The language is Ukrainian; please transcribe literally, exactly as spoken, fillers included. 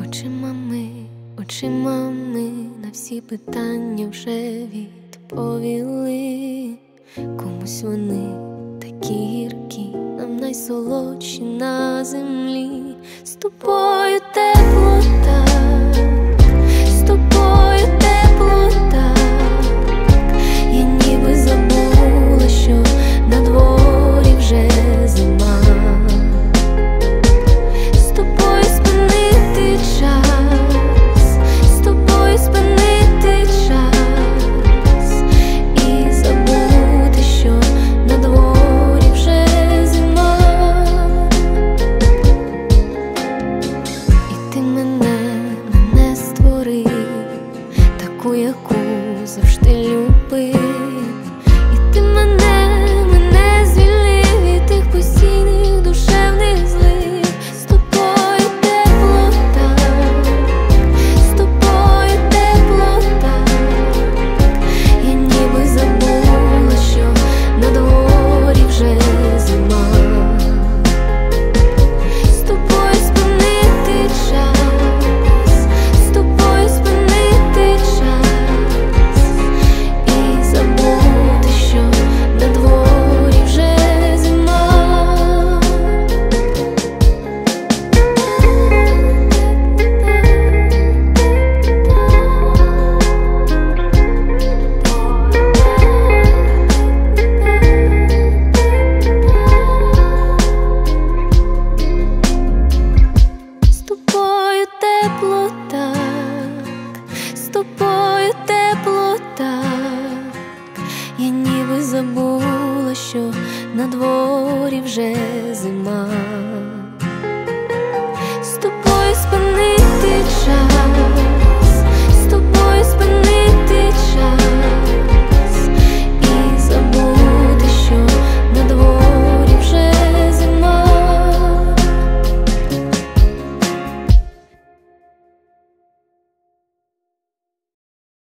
Очима ми, очима ми на всі питання вже відповіли. Комусь вони такі гіркі, нам найсолодші на землі. З тобою тепло так, з тобою тепло так. Я ніби забула, що на дворі вже зима. З тобою спинити час, з тобою спинити час і забути, що на дворі вже зима. І ти мене, мене створив, таку, яку завжди любив. І ти мене, мене звільнив від тих постійних душевних злив. З тобою тепло так, з тобою тепло так. Я ніби забула, що на дворі вже зима. З тобою спинити час, з тобою спинити час і забути, що на дворі вже зима. З тобою тепло так, з тобою тепло так. Я ніби забула, що на дворі вже